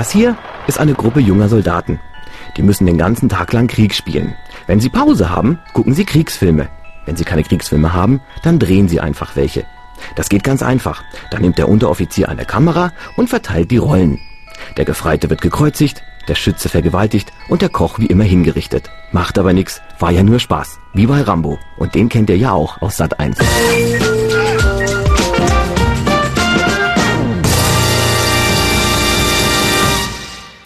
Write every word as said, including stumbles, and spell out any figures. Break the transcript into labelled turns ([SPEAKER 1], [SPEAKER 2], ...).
[SPEAKER 1] Das hier ist eine Gruppe junger Soldaten. Die müssen den ganzen Tag lang Krieg spielen. Wenn sie Pause haben, gucken sie Kriegsfilme. Wenn sie keine Kriegsfilme haben, dann drehen sie einfach welche. Das geht ganz einfach. Da nimmt der Unteroffizier eine Kamera und verteilt die Rollen. Der Gefreite wird gekreuzigt, der Schütze vergewaltigt und der Koch wie immer hingerichtet. Macht aber nix, war ja nur Spaß. Wie bei Rambo. Und den kennt ihr ja auch aus Sat eins.